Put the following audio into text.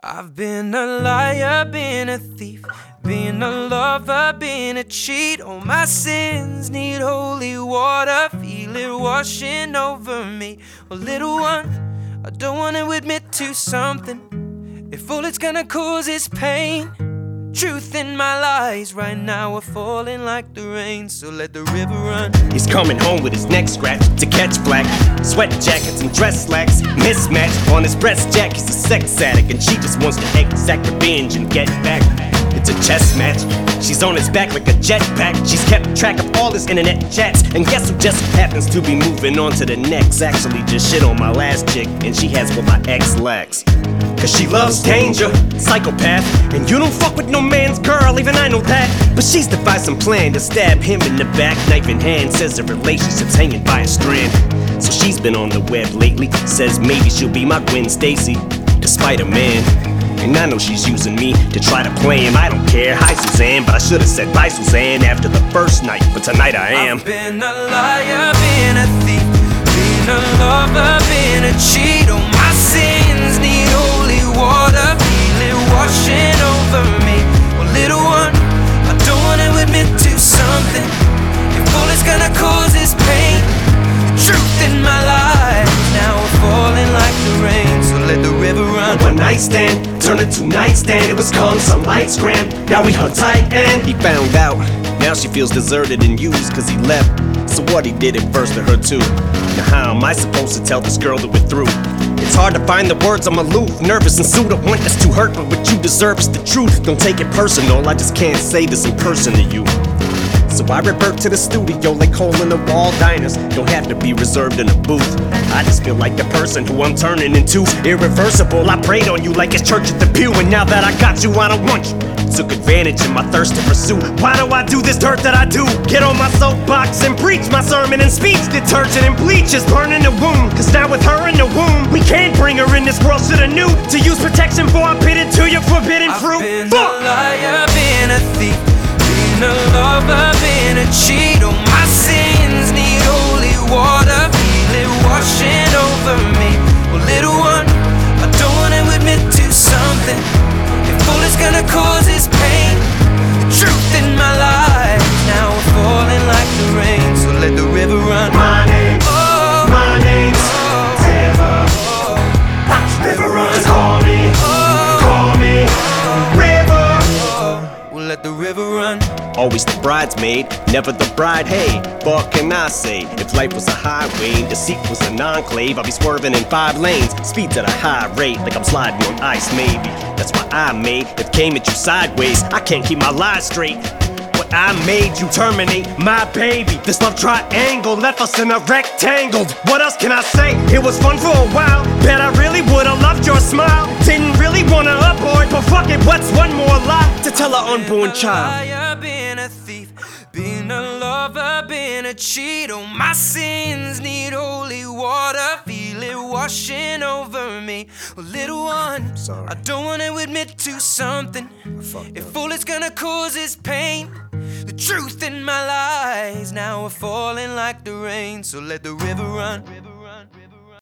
I've been a liar, been a thief, been a lover, been a cheat. All my sins need holy water, feel it washing over me. Well, little one, I don't want to admit to something. If all it's gonna cause is pain, truth in my lies right now are falling like the rain, so let the river run. He's coming home with his neck scratched to catch black sweat jackets and dress slacks mismatched on his breast jack. He's a sex addict and she just wants to exact revenge and get back. It's a chess match. She's on his back like a jetpack. She's kept track of all his internet chats, and guess who just happens to be moving on to the next? Actually just shit on my last chick, and she has what my ex lacks. Cause she loves danger, psychopath, and you don't fuck with no man's girl, even I know that. But she's devised some plan to stab him in the back, knife in hand, says the relationship's hanging by a strand. So she's been on the web lately, says maybe she'll be my Gwen Stacy, despite a man. And I know she's using me to try to play him. I don't care, hi Suzanne, but I should've said bye Suzanne after the first night, but tonight I am. I've been a liar, been a thief, been a lover, been a cheat. All my sins need holy water, feel it washing over me. Well, little one, I don't wanna admit to something. If all it's gonna cause is pain, the truth in my life now we're falling like the rain, so let the river run. One night stand turned into nightstand. It was calm, some lights grand. Now we hung tight and he found out. Now she feels deserted and used cause he left. So what, he did it first to her too. Now how am I supposed to tell this girl that we're through? It's hard to find the words, I'm aloof, nervous and sued. I want this to hurt, but what you deserve is the truth. Don't take it personal, I just can't say this in person to you. So I revert to the studio like hole in the wall diners. Don't have to be reserved in a booth. I just feel like the person who I'm turning into irreversible. I prayed on you like it's church at the pew, and now that I got you, I don't want you. Took advantage of my thirst to pursue. Why do I do this dirt that I do? Get on my soapbox and preach my sermon and speech. Detergent and bleach is burning the wound. Cause now with her in the womb, we can't bring her in this world. Shoulda knew to use protection before I bit into your forbidden fruit. I've been a liar, been a thief, been a lover, been a cheat. All my sins need holy water, feel it washing over me. Well, little one, I don't wanna admit to something. If all it's gonna cause is pain, the truth in my life now we're falling like the rain, so let the river run. My name's River. River runs, call me, River. We'll let the river run. Always the bridesmaid, never the bride. Hey, what can I say? If life was a highway and deceit was an enclave, I'd be swerving in 5 lanes, speeds at a high rate, like I'm sliding on ice maybe. That's why I made it came at you sideways. I can't keep my lies straight. What I made you terminate my baby. This love triangle left us in a rectangle. What else can I say? It was fun for a while. Bet I really would've loved your smile. Didn't really wanna abort, but fuck it, what's one more lie to tell our unborn child? Been a thief, been a lover, been a cheat. All my sins need holy water, feel it washing over me. Well, little one, Sorry. I don't wanna admit to something. If all it's gonna cause is pain, the truth in my lies now are falling like the rain, so let the river run.